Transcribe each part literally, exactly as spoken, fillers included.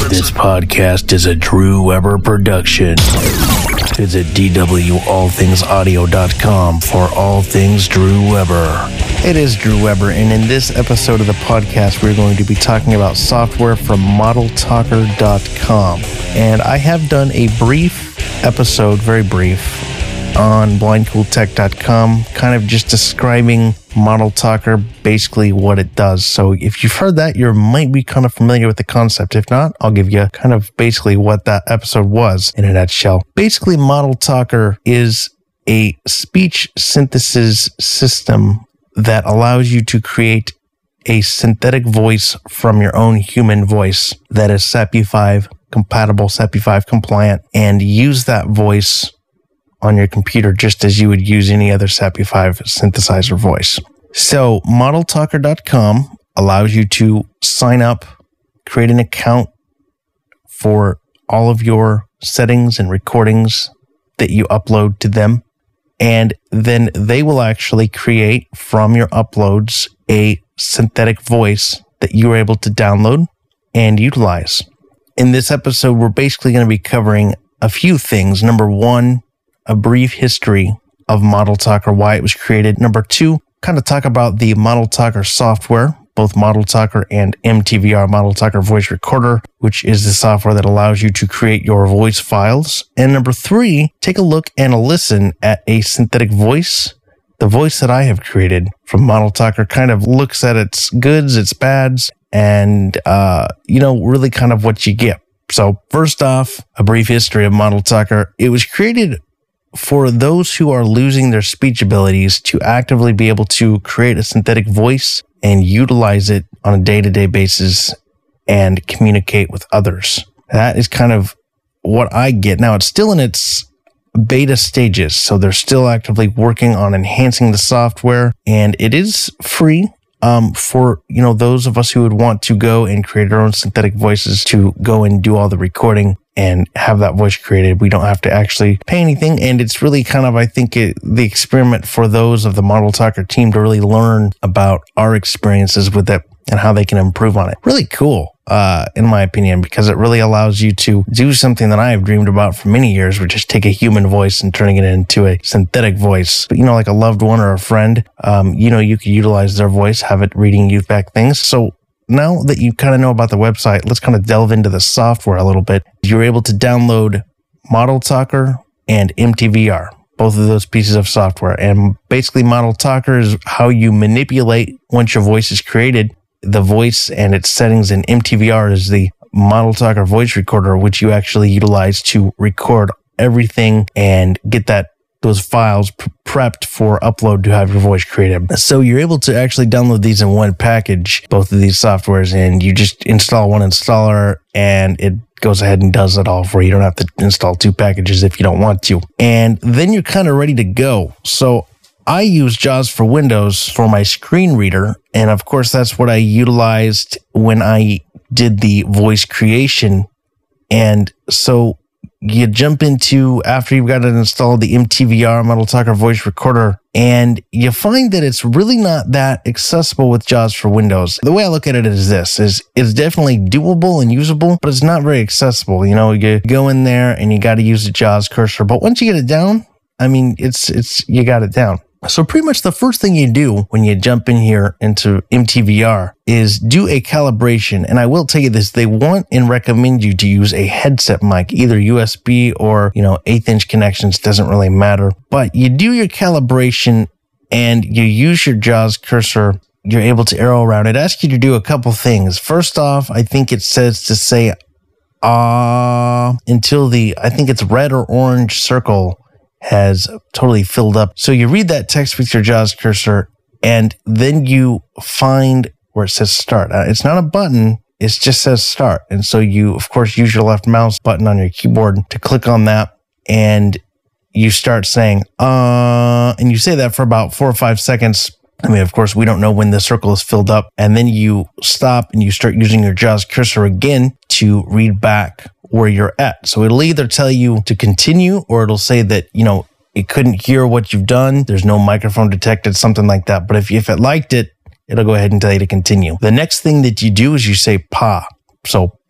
This podcast is a Drew Weber production. Visit D W all things audio dot com for all things Drew Weber. It is Drew Weber, and in this episode of the podcast, we're going to be talking about software from model talker dot com. And I have done a brief episode, very brief, on blind cool tech dot com, kind of just describing Model Talker, basically what it does. So if you've heard that, you might be kind of familiar with the concept. If not, I'll give you kind of basically what that episode was in a nutshell. Basically, Model Talker is a speech synthesis system that allows you to create a synthetic voice from your own human voice that is S A P U five compatible, S A P U five compliant, and use that voice on your computer just as you would use any other S A P U five synthesizer voice. So model talker dot com allows you to sign up, create an account for all of your settings and recordings that you upload to them. And then they will actually create from your uploads a synthetic voice that you're able to download and utilize. In this episode, we're basically going to be covering a few things. Number one, a brief history of Model Talker, why it was created. Number two, kind of talk about the Model Talker software, both Model Talker and M T V R, Model Talker Voice Recorder, which is the software that allows you to create your voice files. And number three, take a look and a listen at a synthetic voice. The voice that I have created from Model Talker kind of looks at its goods, its bads, and, uh, you know, really kind of what you get. So first off, a brief history of Model Talker. It was created for those who are losing their speech abilities to actively be able to create a synthetic voice and utilize it on a day-to-day basis and communicate with others. That is kind of what I get. Now, it's still in its beta stages, so they're still actively working on enhancing the software, and it is free um, for, you know, those of us who would want to go and create our own synthetic voices to go and do all the recording and have that voice created. We don't have to actually pay anything. And it's really kind of, I think, it, the experiment for those of the Model Talker team to really learn about our experiences with it and how they can improve on it. Really cool, uh, in my opinion, because it really allows you to do something that I have dreamed about for many years, which is take a human voice and turning it into a synthetic voice. But, you know, like a loved one or a friend, um, you know, you could utilize their voice, have it reading you back things. So now that you kind of know about the website, let's kind of delve into the software a little bit. You're able to download Model Talker and M T V R, both of those pieces of software. And basically, Model Talker is how you manipulate, once your voice is created, the voice and its settings. And M T V R is the Model Talker Voice Recorder, which you actually utilize to record everything and get that those files pre- prepped for upload to have your voice created. So you're able to actually download these in one package, both of these softwares, and you just install one installer and it goes ahead and does it all for you. You don't have to install two packages if you don't want to. And then you're kind of ready to go. So I use JAWS for Windows for my screen reader. And of course, that's what I utilized when I did the voice creation. And so you jump into, after you've got it installed, the M T V R, Model Talker Voice Recorder, and you find that it's really not that accessible with JAWS for Windows. The way I look at it is this, is it's definitely doable and usable, but it's not very accessible. You know, you go in there and you got to use the JAWS cursor, but once you get it down, I mean, it's, it's, you got it down. So pretty much the first thing you do when you jump in here into M T V R is do a calibration. And I will tell you this, they want and recommend you to use a headset mic, either U S B or, you know, eighth inch connections, doesn't really matter. But you do your calibration and you use your JAWS cursor. You're able to arrow around. It asks you to do a couple things. First off, I think it says to say, ah, uh, until the, I think it's red or orange circle has totally filled up. So you read that text with your JAWS cursor, and then you find where it says start. Uh, it's not a button, it just says start. And so you, of course, use your left mouse button on your keyboard to click on that, and you start saying, uh, and you say that for about four or five seconds. I mean, of course, we don't know when the circle is filled up. And then you stop and you start using your JAWS cursor again to read back where you're at. So it'll either tell you to continue, or it'll say that, you know, it couldn't hear what you've done. There's no microphone detected, something like that. But if, if it liked it, it'll go ahead and tell you to continue. The next thing that you do is you say pa. So pa,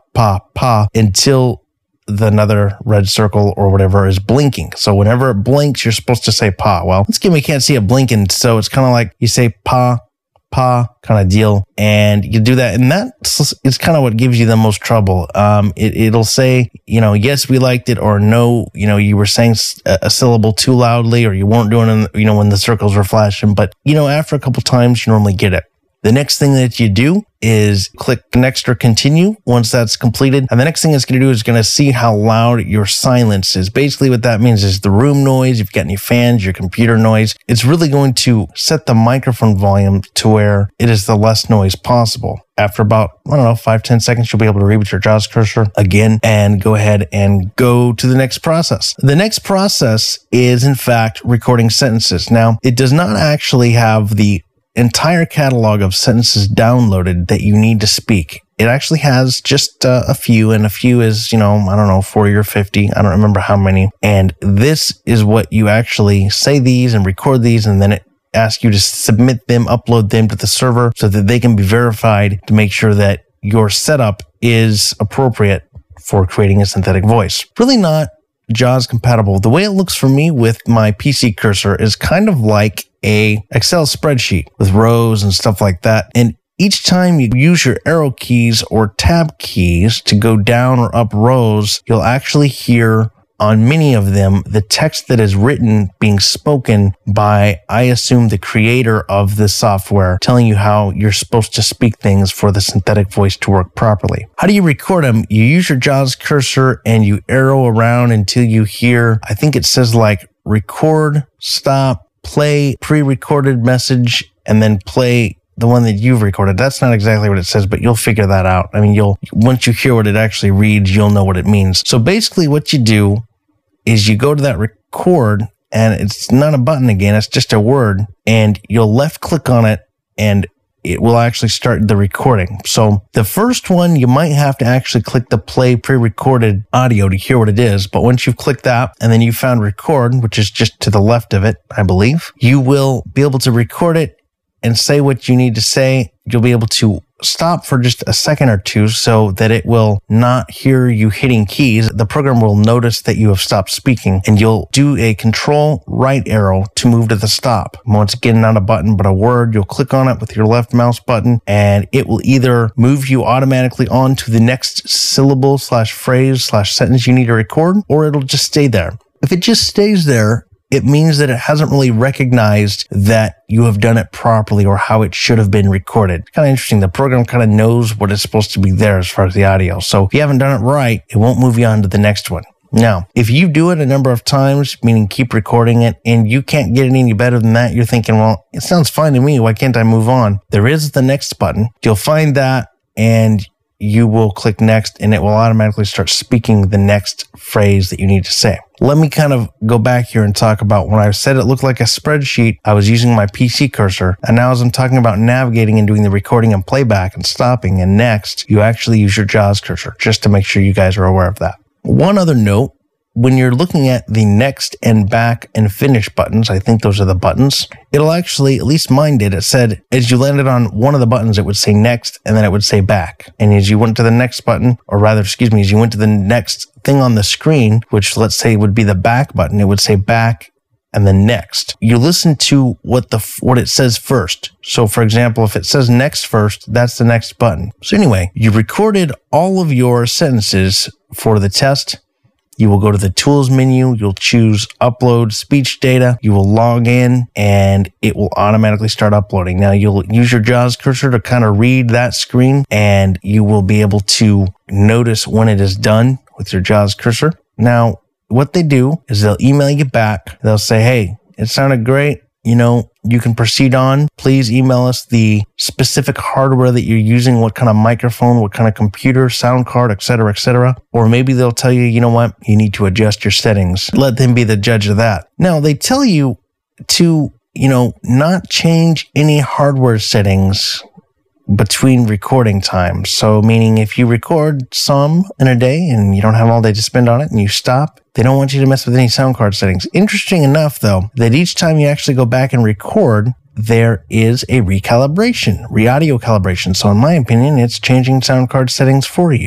pa, pa, until the another red circle or whatever is blinking. So whenever it blinks, you're supposed to say pa. Well, this game, we can't see it blinking. So it's kind of like you say pa, pa kind of deal. And you do that. And that is kind of what gives you the most trouble. Um, it, it'll say, you know, yes, we liked it, or no, you know, you were saying a, a syllable too loudly, or you weren't doing it, you know, when the circles were flashing. But, you know, after a couple times, you normally get it. The next thing that you do is click next or continue once that's completed. And the next thing it's going to do is going to see how loud your silence is. Basically what that means is the room noise, if you've got any fans, your computer noise. It's really going to set the microphone volume to where it is the less noise possible. After about, I don't know, five, ten seconds, you'll be able to read with your JAWS cursor again and go ahead and go to the next process. The next process is, in fact, recording sentences. Now, it does not actually have the entire catalog of sentences downloaded that you need to speak. It actually has just uh, a few, and a few is, you know, I don't know, forty or fifty. I don't remember how many. And this is what you actually say these and record these, and then it asks you to submit them, upload them to the server so that they can be verified to make sure that your setup is appropriate for creating a synthetic voice. Really not JAWS compatible. The way it looks for me with my P C cursor is kind of like a Excel spreadsheet with rows and stuff like that. And each time you use your arrow keys or tab keys to go down or up rows, you'll actually hear on many of them the text that is written being spoken by, I assume, the creator of the software, telling you how you're supposed to speak things for the synthetic voice to work properly. How do you record them? You use your JAWS cursor and you arrow around until you hear, I think it says like record, stop, play pre-recorded message, and then play the one that you've recorded. That's not exactly what it says, but you'll figure that out. I mean, you'll, once you hear what it actually reads, you'll know what it means. So basically what you do is you go to that record, and it's not a button again, it's just a word, and you'll left click on it and it will actually start the recording. So the first one, you might have to actually click the play pre-recorded audio to hear what it is. But once you've clicked that and then you found record, which is just to the left of it, I believe, you will be able to record it and say what you need to say. You'll be able to stop for just a second or two so that it will not hear you hitting keys. The program will notice that you have stopped speaking, and you'll do a control right arrow to move to the stop. Once again, not a button, but a word. You'll click on it with your left mouse button, and it will either move you automatically on to the next syllable slash phrase slash sentence you need to record, or it'll just stay there. If it just stays there, it means that it hasn't really recognized that you have done it properly or how it should have been recorded. Kind of interesting. The program kind of knows what is supposed to be there as far as the audio. So if you haven't done it right, it won't move you on to the next one. Now, if you do it a number of times, meaning keep recording it, and you can't get it any better than that, you're thinking, well, it sounds fine to me. Why can't I move on? There is the next button. You'll find that, and you will click next, and it will automatically start speaking the next phrase that you need to say. Let me kind of go back here and talk about when I said it looked like a spreadsheet, I was using my P C cursor. And now as I'm talking about navigating and doing the recording and playback and stopping and next, you actually use your JAWS cursor, just to make sure you guys are aware of that. One other note, when you're looking at the next and back and finish buttons, I think those are the buttons, it'll actually, at least mine did, it said as you landed on one of the buttons, it would say next, and then it would say back. And as you went to the next button, or rather, excuse me, as you went to the next thing on the screen, which let's say would be the back button, it would say back and then next. You listen to what the what it says first. So for example, if it says next first, that's the next button. So anyway, you recorded all of your sentences for the test. You will go to the tools menu, you'll choose upload speech data, you will log in, and it will automatically start uploading. Now you'll use your JAWS cursor to kind of read that screen, and you will be able to notice when it is done with your JAWS cursor. Now, what they do is they'll email you back. They'll say, hey, it sounded great. You know, you can proceed on. Please email us the specific hardware that you're using, what kind of microphone, what kind of computer, sound card, et cetera, et cetera. Or maybe they'll tell you, you know what, you need to adjust your settings. Let them be the judge of that. Now, they tell you to, you know, not change any hardware settings between recording times. So meaning if you record some in a day and you don't have all day to spend on it and you stop, they don't want you to mess with any sound card settings. Interesting enough, though, that each time you actually go back and record, there is a recalibration, re-audio calibration. So in my opinion, it's changing sound card settings for you.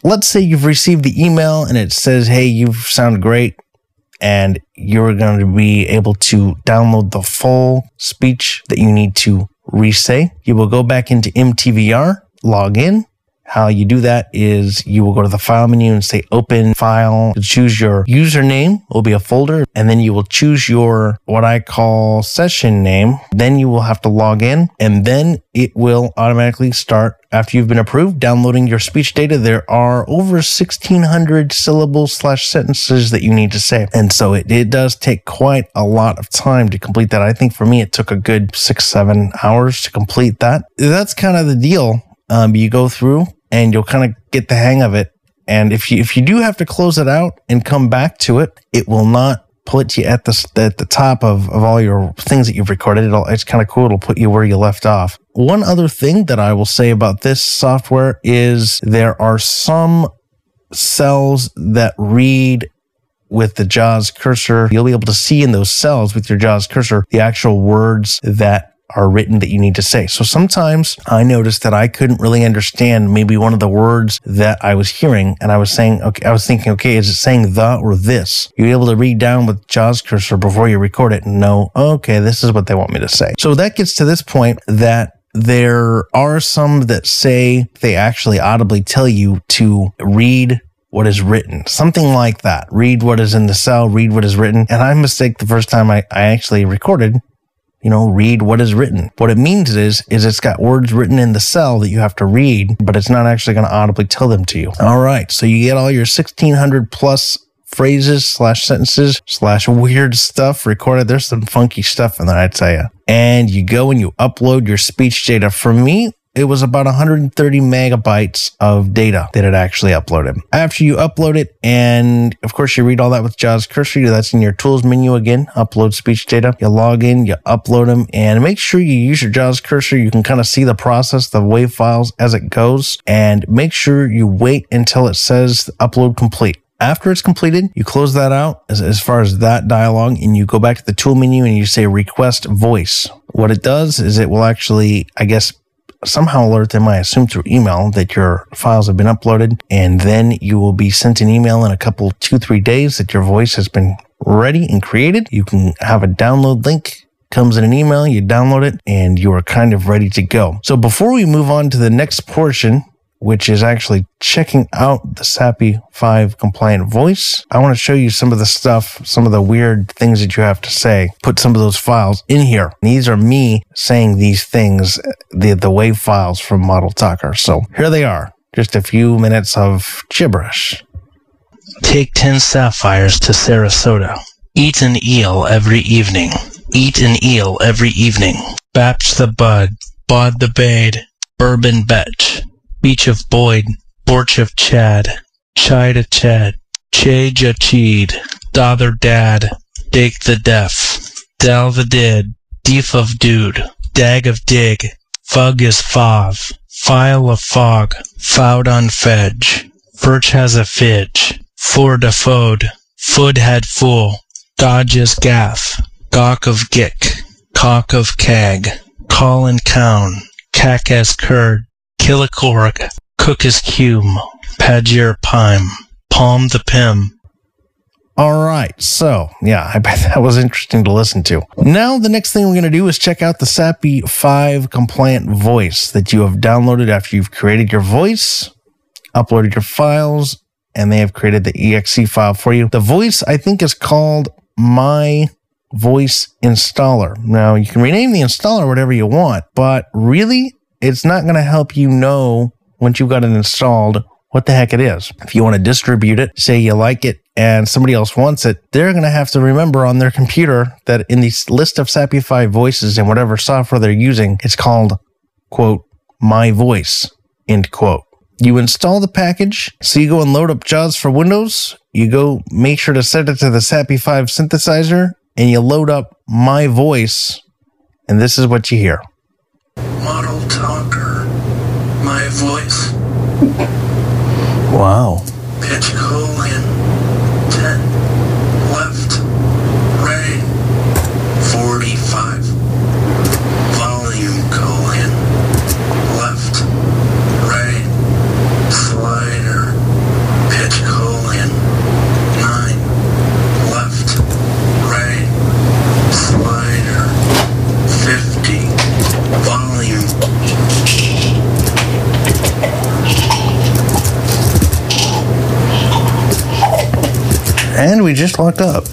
let's say you've received the email and it says, hey, you sound great, and you're going to be able to download the full speech that you need to re-say. You will go back into M T V R, log in. How you do that is you will go to the file menu and say open file, choose your username, will be a folder, and then you will choose your what I call session name. Then you will have to log in, and then it will automatically start after you've been approved downloading your speech data. There are over sixteen hundred syllables slash sentences that you need to say. And so it, it does take quite a lot of time to complete that. I think for me, it took a good six, seven hours to complete that. That's kind of the deal. Um, you go through and you'll kind of get the hang of it. And if you if you do have to close it out and come back to it, it will not put you at the at the top of, of all your things that you've recorded. It'll, it's kind of cool. It'll put you where you left off. One other thing that I will say about this software is there are some cells that read with the JAWS cursor. You'll be able to see in those cells with your JAWS cursor the actual words that are written that you need to say. So sometimes I noticed that I couldn't really understand maybe one of the words that I was hearing, and I was saying, okay, I was thinking, okay, is it saying the or this? You're able to read down with JAWS cursor before you record it and know, okay, this is what they want me to say. So that gets to this point that there are some that say they actually audibly tell you to read what is written, something like that. Read what is in the cell, read what is written. And I mistake the first time I, I actually recorded, you know, read what is written. What it means is, is it's got words written in the cell that you have to read, but it's not actually going to audibly tell them to you. All right. So you get all your sixteen hundred plus phrases slash sentences slash weird stuff recorded. There's some funky stuff in there, I tell you. And you go and you upload your speech data. For me, it was about one hundred thirty megabytes of data that it actually uploaded. After you upload it, and of course you read all that with JAWS cursor, that's in your tools menu again, upload speech data. You log in, you upload them, and make sure you use your JAWS cursor. You can kind of see the process, the WAV files as it goes, and make sure you wait until it says upload complete. After it's completed, you close that out as, as far as that dialogue, and you go back to the tool menu and you say request voice. What it does is it will actually, I guess, somehow alert them, I assume through email, that your files have been uploaded, and then you will be sent an email in a couple, two, three days that your voice has been ready and created. You can have a download link, comes in an email, you download it, and you are kind of ready to go. So before we move on to the next portion, which is actually checking out the S A P I five compliant voice, I want to show you some of the stuff, some of the weird things that you have to say. Put some of those files in here. These are me saying these things, the, the WAV files from Model Talker. So here they are. Just a few minutes of gibberish. Take ten sapphires to Sarasota. Eat an eel every evening. Eat an eel every evening. Batch the bud. Bod the bade. Bourbon betch. Beach of Boyd, Borch of Chad, Chida Chad, Chaja Cheed, Dother Dad, Dake the Deaf, Dal the Did, Deef of Dude, Dag of Dig, Fug is Fav, File of Fog, Foud on Fedge, Birch has a Fidge, Ford a Fode, Food had Fool, Dodge is Gaff, Gawk of Gick, Cock of Cag, Call and Cown, Cack as Curd, Killicork, Cook is Cume, Padgir Pime, Palm the Pim. All right. So, yeah, I bet that was interesting to listen to. Now, the next thing we're going to do is check out the S A P I five compliant voice that you have downloaded after you've created your voice, uploaded your files, and they have created the E X E file for you. The voice, I think, is called My Voice Installer. Now, you can rename the installer whatever you want, but really, it's not going to help you know once you've got it installed what the heck it is. If you want to distribute it, say you like it and somebody else wants it, they're going to have to remember on their computer that in this list of S A P I five voices and whatever software they're using, it's called, quote, My Voice, end quote. You install the package, so you go and load up JAWS for Windows, you go make sure to set it to the S A P I five synthesizer, and you load up My Voice, and this is what you hear. Model Talker, My Voice. Wow. Pitch colon, ten, left, right, forty-five. Volume colon, left, right, slider, And we just locked up.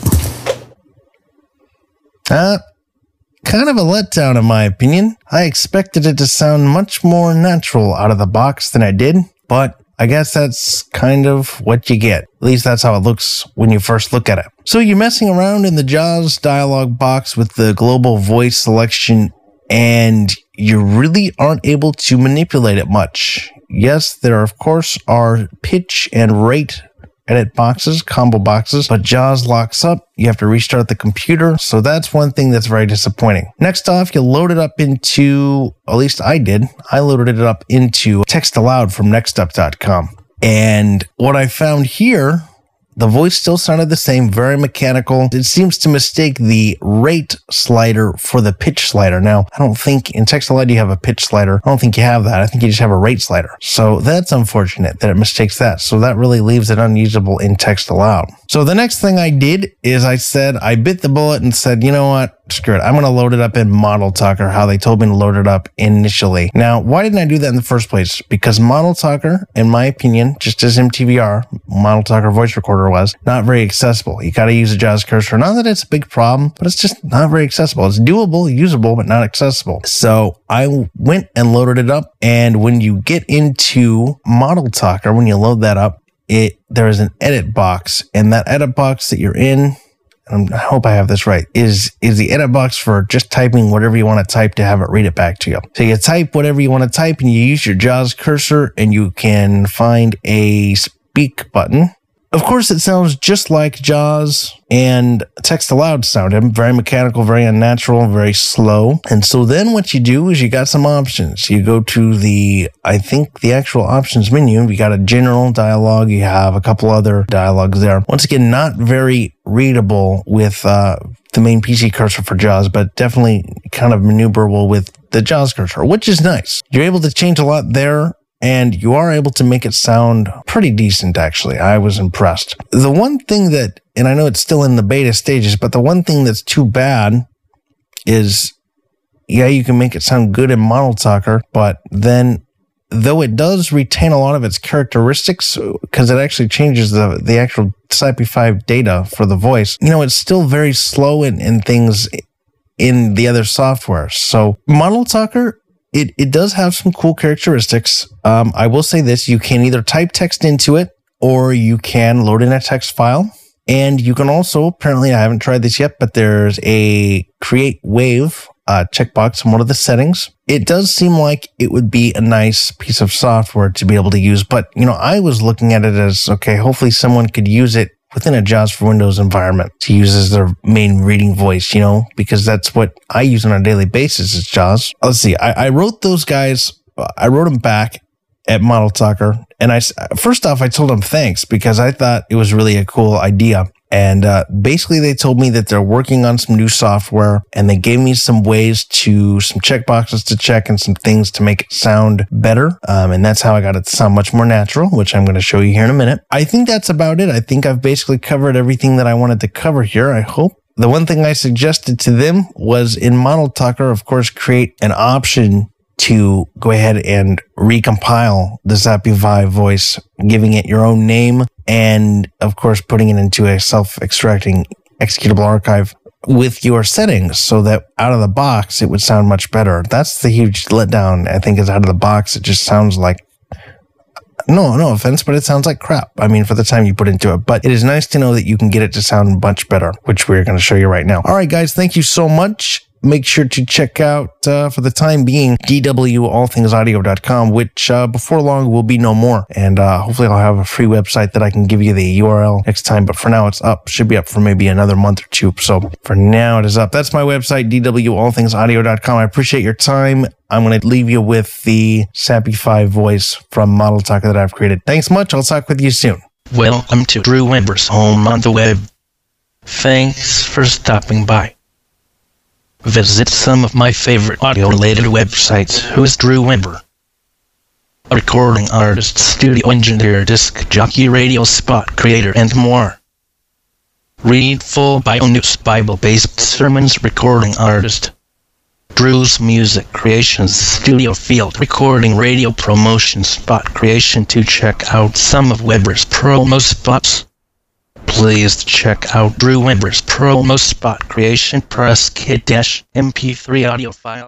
Uh, kind of a letdown in my opinion. I expected it to sound much more natural out of the box than I did, but I guess that's kind of what you get. At least that's how it looks when you first look at it. So you're messing around in the JAWS dialog box with the global voice selection, and you really aren't able to manipulate it much. Yes, there of course are pitch and rate edit boxes, combo boxes, but JAWS locks up. You have to restart the computer. So that's one thing that's very disappointing. Next off, you load it up into, at least I did, I loaded it up into Text Aloud from nextup dot com. And what I found here, the voice still sounded the same, very mechanical. It seems to mistake the rate slider for the pitch slider. Now, I don't think in Text Aloud you have a pitch slider. I don't think you have that. I think you just have a rate slider. So that's unfortunate that it mistakes that. So that really leaves it unusable in Text Aloud. So the next thing I did is I said, I bit the bullet and said, you know what? Screw it. I'm going to load it up in Model Talker, how they told me to load it up initially. Now, why didn't I do that in the first place? Because Model Talker, in my opinion, just as M T V R, Model Talker voice recorder was, not very accessible. You got to use a JAWS cursor. Not that it's a big problem, but it's just not very accessible. It's doable, usable, but not accessible. So I went and loaded it up. And when you get into Model Talker, when you load that up, it there is an edit box. And that edit box that you're in, I hope I have this right, is is the edit box for just typing whatever you want to type to have it read it back to you. So you type whatever you want to type and you use your JAWS cursor and you can find a speak button. Of course, it sounds just like JAWS and Text Aloud sounded. Very mechanical, very unnatural, very slow. And so then what you do is you got some options. You go to the, I think, the actual options menu. You got a general dialogue. You have a couple other dialogues there. Once again, not very readable with uh, the main P C cursor for JAWS, but definitely kind of maneuverable with the JAWS cursor, which is nice. You're able to change a lot there. And you are able to make it sound pretty decent, actually. I was impressed. The one thing that, and I know it's still in the beta stages, but the one thing that's too bad is, yeah, you can make it sound good in Model Talker, but then, though it does retain a lot of its characteristics, because it actually changes the, the actual S I P five data for the voice, you know, it's still very slow in, in things in the other software. So Model Talker, It it does have some cool characteristics. Um, I will say this, you can either type text into it or you can load in a text file. And you can also, apparently I haven't tried this yet, but there's a create wave uh, checkbox in one of the settings. It does seem like it would be a nice piece of software to be able to use. But, you know, I was looking at it as, okay, hopefully someone could use it within a JAWS for Windows environment to use as their main reading voice, you know, because that's what I use on a daily basis is JAWS. Let's see. I, I wrote those guys, I wrote them back at Model Talker. And I, first off, I told them thanks because I thought it was really a cool idea. And uh, basically they told me that they're working on some new software and they gave me some ways to, some checkboxes to check and some things to make it sound better. Um, and that's how I got it to sound much more natural, which I'm going to show you here in a minute. I think that's about it. I think I've basically covered everything that I wanted to cover here, I hope. The one thing I suggested to them was in Model Talker, of course, create an option to go ahead and recompile the S I P five voice, giving it your own name, and of course putting it into a self-extracting executable archive with your settings so that out of the box it would sound much better. That's the huge letdown, I think, is out of the box. It just sounds like, no, no offense, but it sounds like crap. I mean, for the time you put into it. But it is nice to know that you can get it to sound much better, which we're going to show you right now. All right, guys, thank you so much. Make sure to check out, uh, for the time being, D W all things audio dot com, which uh, before long will be no more. And uh, hopefully I'll have a free website that I can give you the U R L next time. But for now, it's up. Should be up for maybe another month or two. So for now, it is up. That's my website, D W all things audio dot com. I appreciate your time. I'm going to leave you with the S A P five voice from Model Talker that I've created. Thanks much. I'll talk with you soon. Welcome to Drew Weber's home on the web. Thanks for stopping by. Visit some of my favorite audio-related websites. Who's Drew Weber? A recording artist, studio engineer, disc jockey, radio spot creator, and more. Read full Bible news, Bible-based sermons, recording artist. Drew's Music Creations, studio field recording, radio promotion, spot creation. To check out some of Weber's promo spots, please check out Drew Weber's promo spot creation press kit M P three audio file.